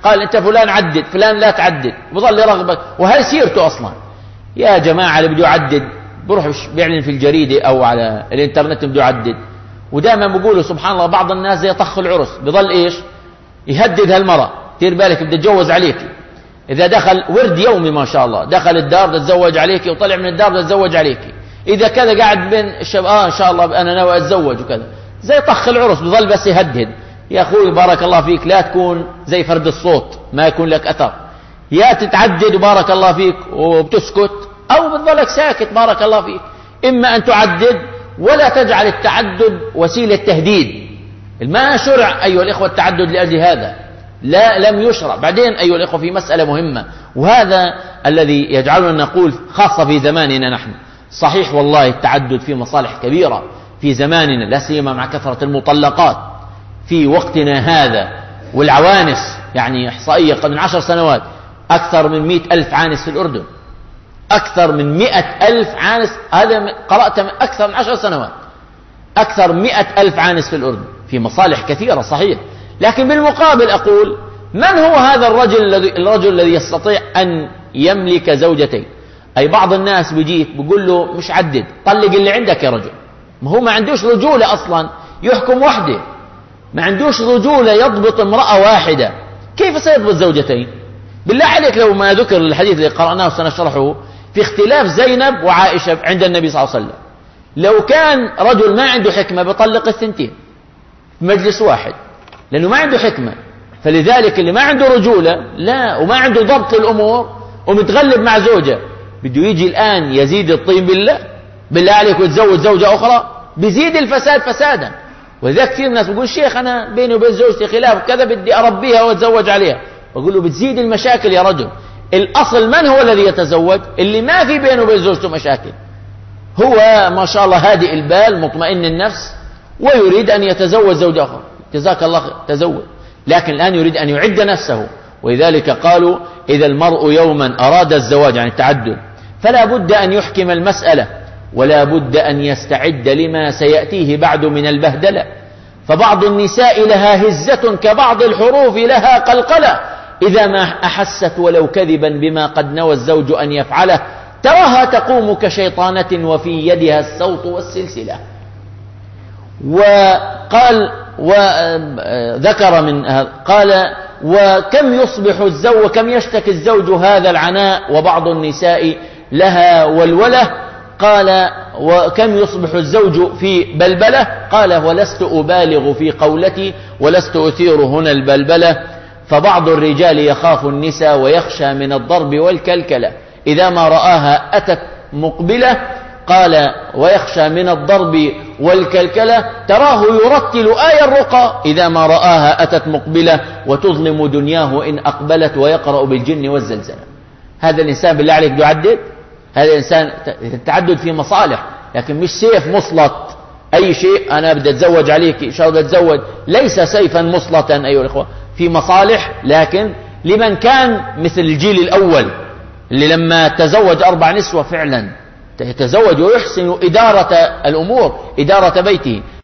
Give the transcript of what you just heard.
قال أنت فلان عدد، فلان لا تعدد، بظل يرغبك وهي سيرته أصلا. يا جماعة اللي بده يعدد بروح بيعلن في الجريدة أو على الإنترنت بده يعدد. ودائما بيقولوا سبحان الله بعض الناس زي طخ العرس بظل إيش يهدد هالمرأة، دير بالك بدي أتجوز عليك. إذا دخل ورد يومي ما شاء الله، دخل الدار بدي أتزوج عليك، وطلع من الدار بدي أتزوج عليك. إذا كذا قاعد بين الشباب إن شاء الله أنا ناوي أتزوج وكذا، زي طخ العرس بظل بس يهدد. يا أخوي بارك الله فيك لا تكون زي فرد الصوت ما يكون لك أثر، يا تتعدد وبارك الله فيك وبتسكت، أو بتظلك ساكت بارك الله فيك. إما أن تعدد ولا تجعل التعدد وسيلة تهديد. ما شرع أيها الإخوة التعدد لأجل هذا، لا لم يشرع. بعدين أيها الإخوة في مسألة مهمة، وهذا الذي يجعلنا نقول خاصة في زماننا نحن، صحيح والله التعدد فيه مصالح كبيرة في زماننا، لا سيما مع كثرة المطلقات في وقتنا هذا والعوانس. يعني إحصائية قبل من 10 سنوات أكثر من 100,000 عانس في الأردن، أكثر من 100,000 عانس. هذا قرأت من أكثر من 10 سنوات، أكثر 100,000 عانس في الأردن، في مصالح كثيرة صحيح. لكن بالمقابل أقول من هو هذا الرجل الذي يستطيع أن يملك زوجتين؟ أي بعض الناس بيجيك بيقول له مش عدد، طلق اللي عندك يا رجل. ما هو ما عندوش رجولة أصلا يحكم وحده، ما عندوش رجولة يضبط امرأة واحدة، كيف سيضبط زوجتين؟ بالله عليك لو ما ذكر الحديث اللي قرأناه وسنشرحه في اختلاف زينب وعائشة عند النبي صلى الله عليه وسلم، لو كان رجل ما عنده حكمة بيطلق الثنتين في مجلس واحد لأنه ما عنده حكمة. فلذلك اللي ما عنده رجولة لا وما عنده ضبط الأمور ومتغلب مع زوجة بده يجي الآن يزيد الطين بالله عليك ويتزوج زوجة أخرى، بيزيد الفساد فسادا. ولذلك كثير الناس بيقول شيخ أنا بيني وبين زوجتي خلاف كذا بدي أربيها وأتزوج عليها، بقول له بتزيد المشاكل يا رجل. الأصل من هو الذي يتزوج؟ اللي ما في بينه وبين زوجته مشاكل، هو ما شاء الله هادئ البال مطمئن النفس ويريد أن يتزوج زوجة أخرى، جزاك الله خير تزوج. لكن الآن يريد أن يعد نفسه. ولذلك قالوا إذا المرء يوما أراد الزواج يعني التعدد فلا بد أن يحكم المسألة، ولا بد أن يستعد لما سيأتيه بعد من البهدلة. فبعض النساء لها هزة كبعض الحروف لها قلقلة، إذا ما أحست ولو كذبا بما قد نوى الزوج أن يفعله تراها تقوم كشيطانة وفي يدها السوط والسلسلة. وقال وذكر من هذا قال وكم يصبح الزوج وكم يشتكي الزوج هذا العناء وبعض النساء لها والولة. قال وكم يصبح الزوج في بلبلة، قال ولست أبالغ في قولتي ولست أثير هنا البلبلة. فبعض الرجال يخاف النساء ويخشى من الضرب والكلكلة، إذا ما رآها أتت مقبلة. قال ويخشى من الضرب والكلكلة تراه يرتل آي الرقى، إذا ما رآها أتت مقبلة وتظلم دنياه إن أقبلت ويقرأ بالجن والزلزلة. هذا الإنسان بالله عليك يعدد، هذا الإنسان التعدد في مصالح، لكن مش سيف مسلط أي شيء أنا بدي أتزوج عليك إن شاء الله أتزوج، ليس سيفا مسلطا أيها الإخوة، في مصالح. لكن لمن كان مثل الجيل الأول اللي لما تزوج 4 نسوة فعلا يتزوج ويحسن إدارة الأمور إدارة بيته.